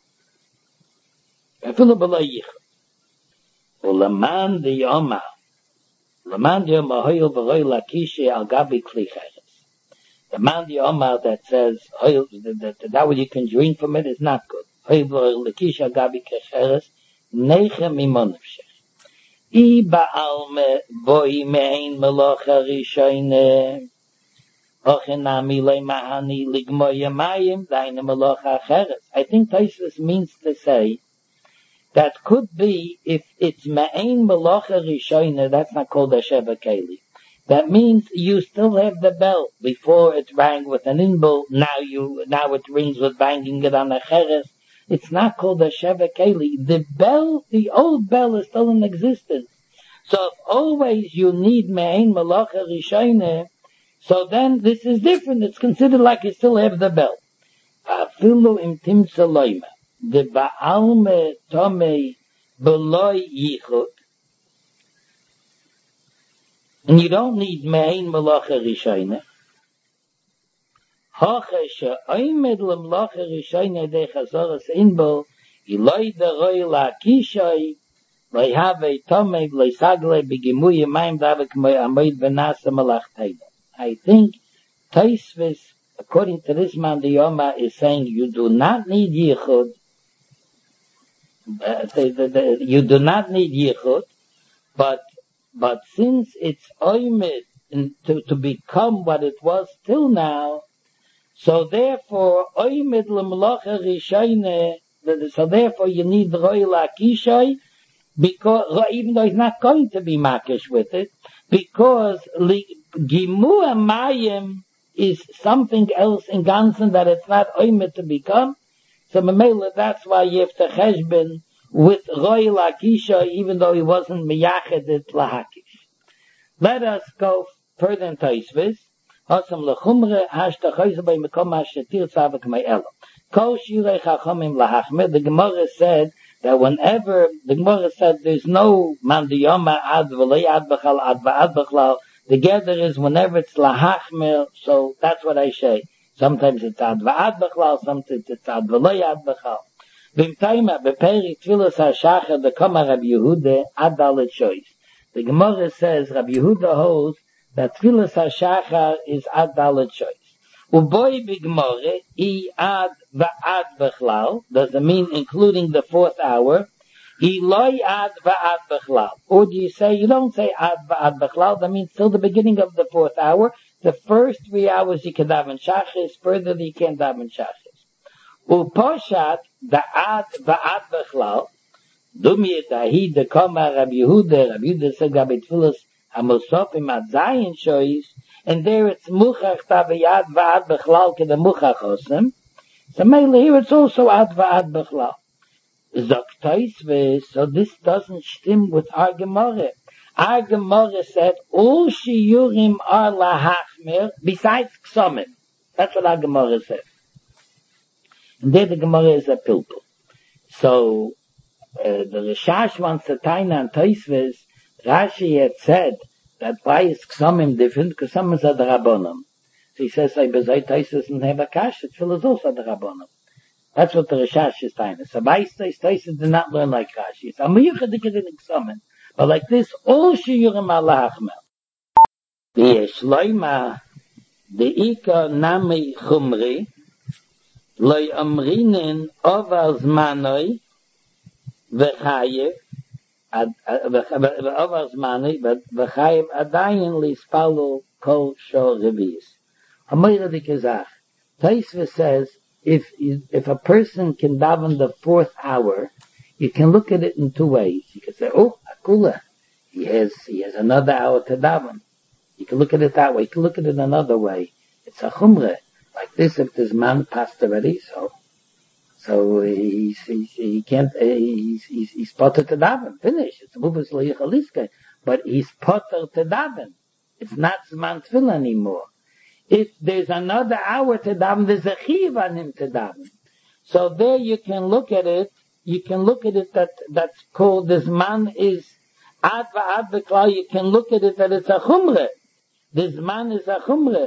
Afilu b'lo yichud. U'leman diyoma hoyel v'roy lakishi al gabi kli cheres. The man diyoma that says that what you can drink from it is not good. Hoyel v'roy lakishi al gabi kli cheres nechem imon nefshech. I ba'alme boi mein melocha rishoyne I think Tosfos means to say that could be if it's ma'ain melacha rishoyna, that's not called a sheva keli. That means you still have the bell. Before it rang with an inbul, now it rings with banging it on a cheres. It's not called a sheva keli. The bell, the old bell is still in existence. So if always you need ma'ain melacha rishoyna, so then this is different. It's considered like you still have the bell. Afilu im timtza loima. The ba'alme tomei beloy yichud. And you don't need mein melacha rishayna. Hoche she'oimed lemelacha rishayna de chazoras inbo iloi deroi la'kishay loihave tomei loisagle begimuye maim davek amoid v'nasa melach teida. I think Tosfos, according to this man, the Yoma is saying you do not need yichud. You do not need yichud, but since it's oimid to become what it was till now, so therefore oimid lemelacha rishayne. So therefore you need roi lakishay, because even though he's not going to be makish with it, because Gimua Mayim is something else in Ganzen that it's not oimed to become. So Mamela, that's why you have to cheshbon with Roy Lakisha, even though he wasn't Miyached Lahakish. Let us go further in Tosfos. Hasam lechumre hashta choyze by mekom hashetir tzavak me'elo. Kol shirei chachamim lahachmer. The Gemara said that whenever the Gemara said there's no mandiyoma ad v'lei ad b'chal ad v'ad b'chlal, the gather is whenever it's lahachmer, so that's what I say. Sometimes it's ad v'ad b'chlal, sometimes it's ad v'lei ad b'chal. V'imtayma b'peri tfilas ha'shachar the kama Rabbi Yehuda ad dalet shoyz. The Gemara says Rabbi Yehuda holds that tfilas ha'shachar is ad dalet shoyz. Uboy b'Gemara I ad v'ad b'chlal doesn't mean including the fourth hour. I loy ad v'ad b'chlal. Or do you say, you don't say ad v'ad b'chlal, that means till the beginning of the fourth hour. The first 3 hours you can daven shachris, further you can't daven shachris. Uposhat the ad v'ad b'chlal. Dumi etahi de koma Rabbi Yehuda said Gabi Tfilas hamosofim ad zayin shoyis, and there it's muchach taviyad v'ad b'chlal ke the muchach osem. So mainly here it's also ad v'ad b'chlal. Zok Tosfos, so this doesn't stem with our Gemara. Our Gemara said all shiyurim are lahachmer besides ksomim. That's what our Gemara said. And there the Gemara is a pilpul. So the Rishash wants to taina and Tosfos. Rashi had said that why is ksomim different? Because some is a drabonim. he says, say, bezay Taisus and have a kash, it's also the Rabbanim. That's what the Rishash is saying. So Taisus did not learn like Rashi. It's Amiyucha didn't examine. But like this, all Shiyurim Allah Achmel. The Shloima, the Ika Nami Chumri, Loi Amrinin Ovar Zmanoi, V'chayev, Ovar Zmanoi, V'chayev Adayin Lispalo Kol Shor Revius. Amoira de Kezach. Taisva says, if a person can daven the 4th hour, you can look at it in 2 ways. You can say, oh, Akula, he has another hour to daven. You can look at it that way. You can look at it another way. It's a chumrah. Like this, if this man passed already, so he can't, he's potter to daven. Finish. It's muvas lo yichaliska. But he's potter to daven. It's not zman tefillah anymore. If there's another hour to daven, there's a chiv on him to daven. So there you can look at it. You can look at it that's called, this man is ad va'ad v'klal. You can look at it that it's a chumrah. This man is a chumrah.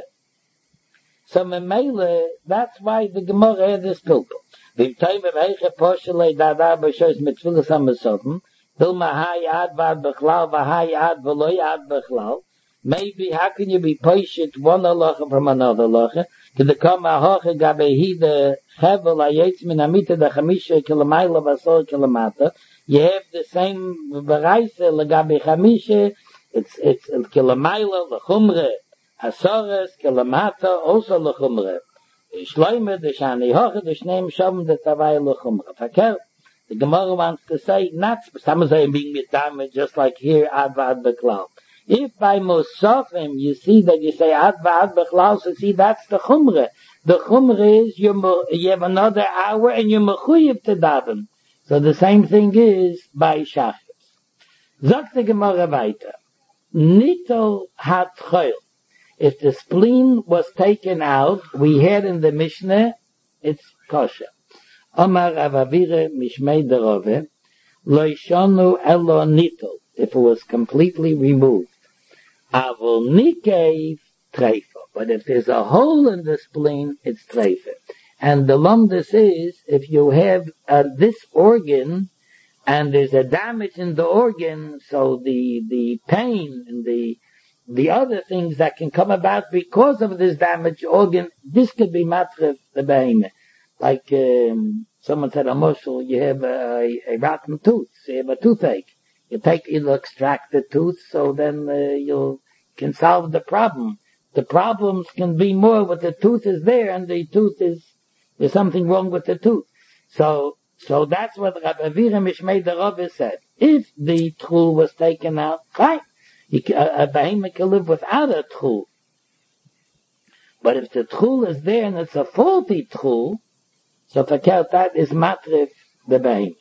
So memele, that's why the Gemara had this pilpul. V'im toim v'heiche poshelei dada b'shois mitzvilas ha'mesodim, dilma hai ad va'ad v'klal v'hai ad v'loi ad v'klal. Maybe, how can you be patient one halacha from another halacha? To the kama halacha gabehi the chevel hayetz min amita the chamisha kilomayla v'asor kilomata. You have the same v'raisa legabe chamisha. It's kilomayla l'chumre. Asores kilomata also l'chumre. Shloime the shani hocha the shneim shavim the tavai l'chumre. Fakel. The Gemara wants to say not some say being mitame just like here ad v'ad b'klal. If by Mosafim you see that you say Ad Va'ad B'chlal, so see that's the Chumrah. The Chumrah is you have another hour and you're mechuyev to daven. So the same thing is by Shachris. Zok the Gemara weiter. Nito hat choil. If the spleen was taken out, we had in the Mishnah, it's kosher. Omar Avavire Mishmei Derove, Lo Shonu Elo Nito. If it was completely removed. Avol nikev treifa. But if there's a hole in the spleen, it's treifa. And the lumdus is, if you have this organ, and there's a damage in the organ, so the pain and the other things that can come about because of this damaged organ, this could be matref the behemoth. Like someone said, Amoshel, you have a rotten tooth, so you have a toothache. You'll extract the tooth, so then you can solve the problem. The problems can be more with the tooth is there, and the tooth there's something wrong with the tooth. So that's what Rabbi Avira Mishmei Derove said. If the trul was taken out, fine. A behemoth can live without a trul. But if the trul is there and it's a faulty trul, so fakert that is matrif the behemoth.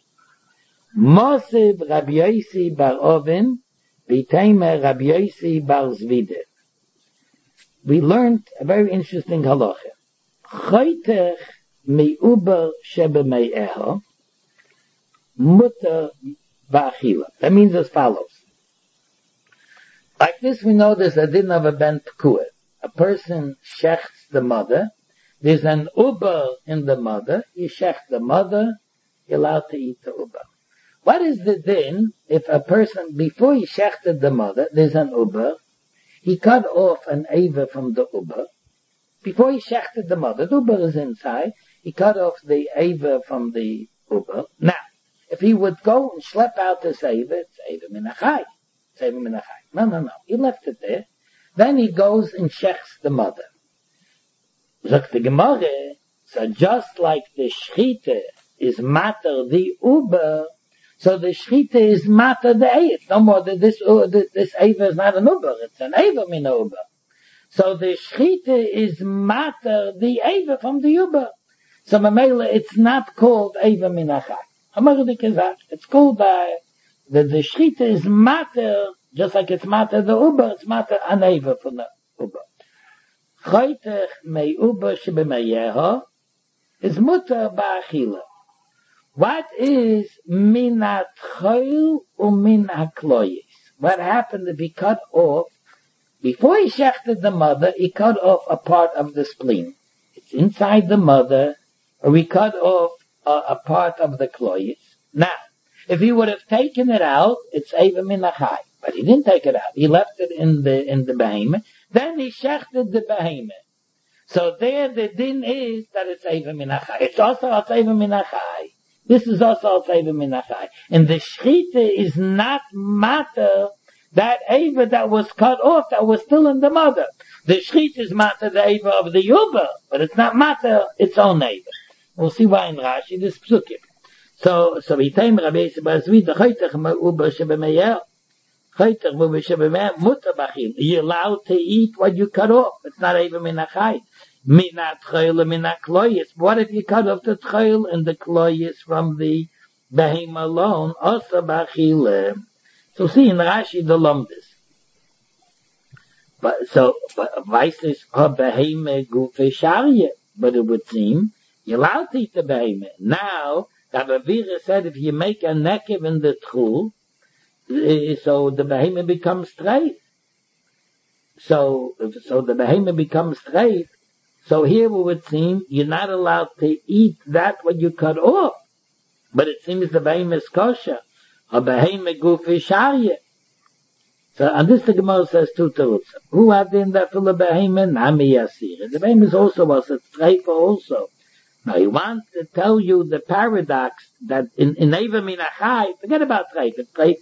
Mosib Rabbi Yossi bar Ovin, B'teimer Rabbi Yossi bar Zvide. We learned a very interesting halacha. Choytech mi'uber shebe me'eho, mutter v'achila. That means as follows. Like this we know there's a din of a ben pekuah. A person shechts the mother. There's an uber in the mother. You shecht the mother, you're allowed to eat the uber. What is the din if a person, before he shechted the mother, there's an uber, he cut off an ava from the uber. Before he shechted the mother, the uber is inside, he cut off the ava from the uber. Now, if he would go and schlep out this ava, it's ava minachai. It's ava minachai. No. He left it there. Then he goes and shechts the mother. Zok the Gemara, so just like the shchita is matter the uber, so the shchita is matter the eiv. No more that this eiva is not an uber, it's an eiva min uber. So the shchita is matter the eiva from the uber. So mamela, it's not called eiva min achai. It's called by the shchita is matter, just like it's matter the uber, it's matter an eiva from the uber. Choytech mei uber shebe meyeho is mutter ba'achila. What is min ha'tchoil or min ha'kloyis? What happened if he cut off? Before he shechted the mother, he cut off a part of the spleen. It's inside the mother, or he cut off a part of the kloyes. Now, if he would have taken it out, it's Eva min achai. But he didn't take it out. He left it in the behemoth. Then he shechted the behemoth. So there the din is that it's Eva min achai. It's also Eva min achai. This is also Eva min achai. And the shchita is not matter that Eva that was cut off, that was still in the mother. The shchita is matter the Eva of the Yuba, but it's not matter its own Eva. We'll see why in Rashi, this psukim. So he came Rabbi Yisrael, the chaytach ma'uba shebemeyer. Chaytach ma'uba shebemeyer, muta bachil. You're allowed to eat what you cut off. It's not Eva min achai. Minat chayil, minat kloyes. What if you cut off the chayil and the kloyes from the behemoth alone? Asa bachil. So see in Rashi the lumdis. But vice is a behemoth gufe sharye. But it would seem you're allowed to eat the behemoth. Now, the Avira said if you make a nekev in the tchul, so the behemoth becomes straight. So the behemoth becomes straight. So here it would seem you're not allowed to eat that what you cut off. But it seems the behemoth is kosher. A behemoth gufi sharye. So, and this the Gemara says two terutzim. Who had in that full of behemoth? Nami yasir. The behemoth also was a streifer also. Now, he wants to tell you the paradox that in Eva min achai, forget about treif. Here,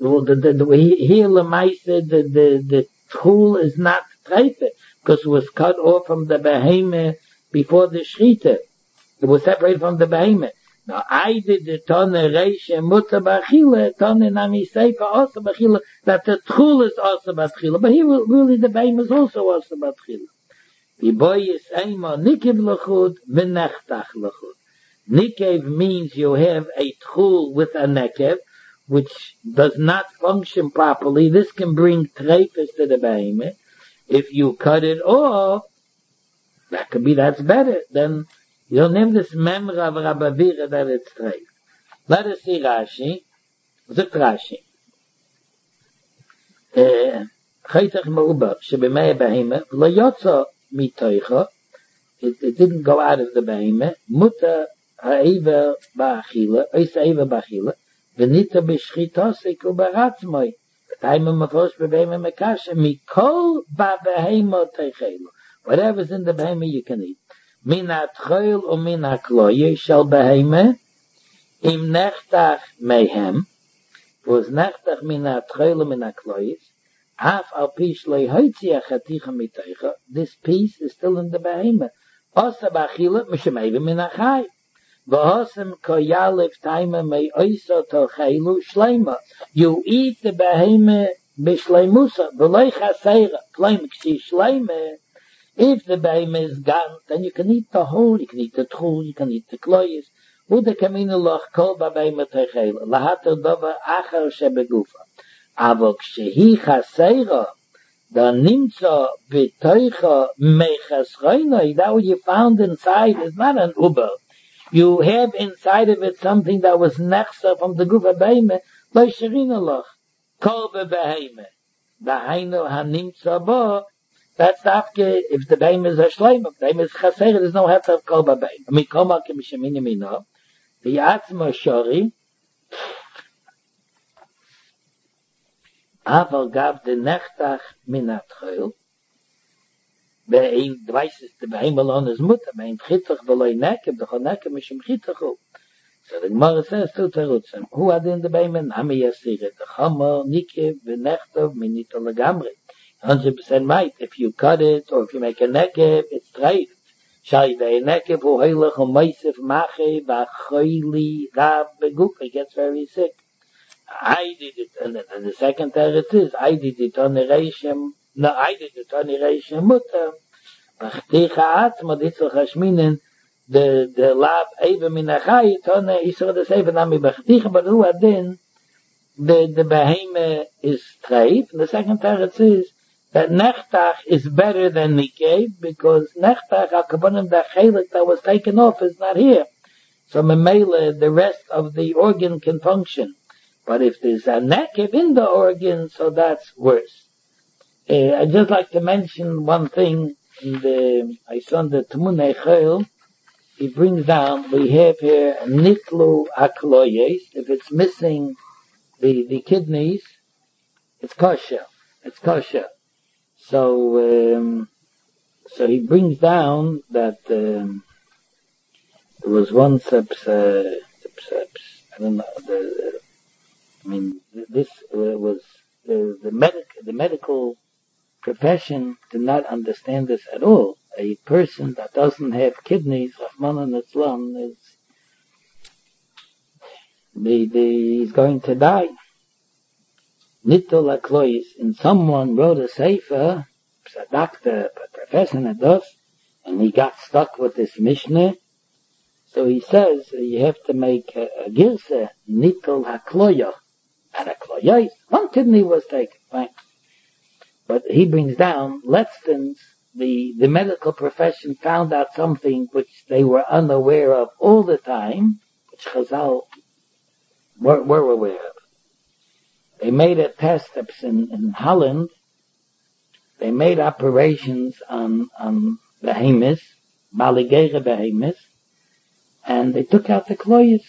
the tchul is not treif, because it was cut off from the behemoth before the shrita. It was separated from the behemoth. Now, I did the tonne reisha muta bachila, tonne nami seifa also bachila, that the tchul is also bachila, but here really the behemoth is also bachila. Nikev means you have a tchul with a nekev, which does not function properly. This can bring treifus to the behemoth. If you cut it off, that's better. Then you don't have this memra of Rabavira that it's treif. Let us see Rashi. Zuk Rashi. Chaytach ma'uba, shebemei behemoth, lo yotza mitoicha, it didn't go out of the behemoth. Muta ha'eva ba'achila, oisa ha'eva ba'achila, v'nita b'shchitosik u'baratzmoi. V'taima mafosh b'behemoth mekasha, mikol ba'behemoth teichelu. Whatever's in the behemoth you can eat. Min ha'tchoil u'min ha'kloye shel behemoth, im nechtach mehem, was nechtach min ha'tchoil u'min ha'kloyes, this piece is still in the behemoth. Osa bachila mishameva min achai. V'osem koyalev taima mei oisa tochelu shleima. You eat the behemoth b'shleimusa. V'loi chaseira. Kloim k'si shleima. If the behemoth is gone, then you can eat the whole. You can eat the tchul. You can eat the kloyes. Ude kaminu loch kol b'behemoth tochelu. Lahater dova achar shebegufa. Aber kshehi chaseira, da nimtza b'toicha mechas choinoi, that what you found inside is not an uber. You have inside of it something that was nechsa from the gufa behemoth, lo sherina loch, kol behemoth. Dahainu hanimtza bo, that's after, if the behemoth is a shleim, if the behemoth is chaseira, there's no help of kol behemoth. Mikoma k'mishemini mino, v'yatzma shori, aber gab de nechtach minat choil, bein dweises de behemoth on his mutter, bein chitzach v'loi nekev, de chonekev mishim chitzachu. So the Gemara says to terutzim, who had in the behemoth? Nami yasir, the chomer, nikev, v'nechtov, minita legamri. 100% right. If you cut it, or if you make a nekev, it's treif. Shai v'ei nekev, hu heilach, hu meisif, mache, v'achoili, rab, beguf, he gets very sick. I did it, and the second teretz is, I did it on the reishem, no, I did it on the reishem mutter. B'chticha atzma, ditzul chashminen, the lab eva min achai, on the Yisrael the Sefer Nami b'chticha, but who adin, the behemoth is treif, and the second teretz is, that nechtach is better than nikev, because nechtach, al-kabonim, the chelik that was taken off is not here. So memela, the rest of the organ can function. But if there's a nekev in the organ, so that's worse. I'd just like to mention one thing. I saw in the Tmunei Chayil, he brings down, we have here Nitlu Akloyes. If it's missing the kidneys, it's kosher. It's kosher. So he brings down that there was once I don't know. This was the medical profession did not understand this at all. A person that doesn't have kidneys, Rahman and Islam, he's going to die. Nitol Aklois, and someone wrote a sefer, a doctor, a professor at us, and he got stuck with this Mishnah. So he says you have to make a girsa, Nitol Hakloya, and Akloyais. One kidney was taken, fine. But he brings down, Letztens, the medical profession found out something which they were unaware of all the time, which Chazal were aware of. They made a test in Holland. They made operations on behemoths, maligere behemoths, and they took out the kloyes.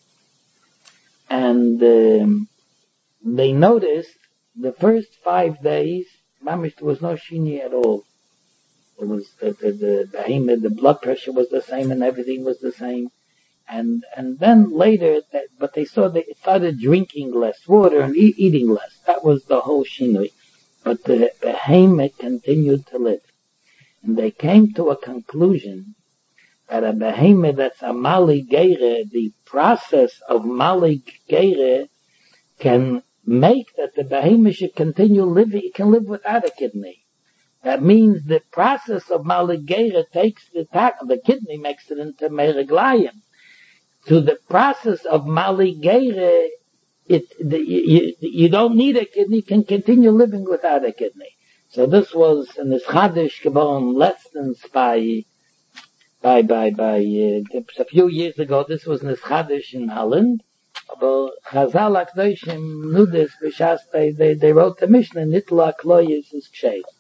And they noticed the first 5 days, mamish, there was no shini at all. It was the behemoth, the blood pressure was the same and everything was the same. And then later, but they saw they started drinking less water and eating less. That was the whole shinui. But the behemoth continued to live. And they came to a conclusion that a behemoth that's a maligere, the process of maligere can make that the behemoth should continue living, it can live without a kidney. That means the process of maligere takes the kidney makes it into mereglayim. To the process of maligere, you don't need a kidney, you can continue living without a kidney. So this was in this Chadish Gabon lessons by a few years ago. This was in this Chadish in Holland. But Chazal HaKadoshim knew this, because they wrote the Mishnah, Nitla Kloyes is Kshay.